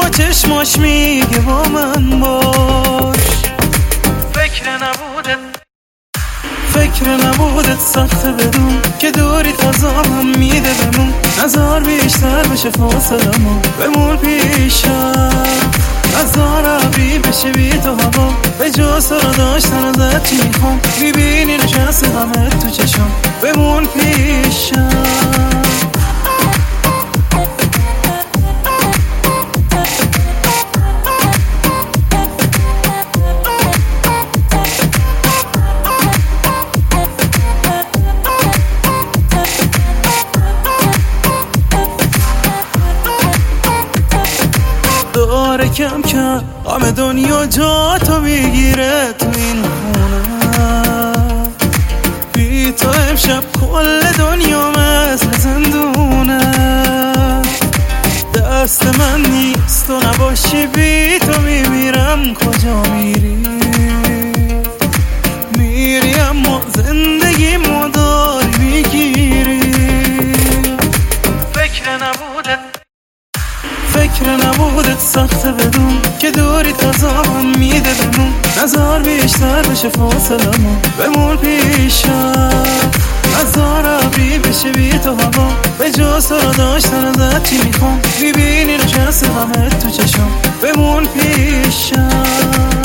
اما چشماش میگه با من باش. فکر نبودت سخته بدون که دوری تازم میده بمون. نظر بیشتر بشه فاصلمون بمون پیشم. نظر عبری بشه بی تو هوا به جا سر داشتن ازت چی میخوام. میبینی نشسته همه تو چشم بمون پیشم. داره کم کم غم دنیا جا تو میگیره تو این خونه. بی تو امشب کل دنیا مثل زندونه. دست من نیست تو نباشی بی تو میمیرم. کجا میری؟ میری اما زندگی مداری میگیری. فکر نبودت سخته بدون که دوری تازم میده بمون. نظر بیشتر بشه فاصلمون بمون پیشم. نظر عبری بشه بی تو هوا به جا سر داشتن ازت چی میخوام. میبینی نشسته همه تو چشم بمون پیشم.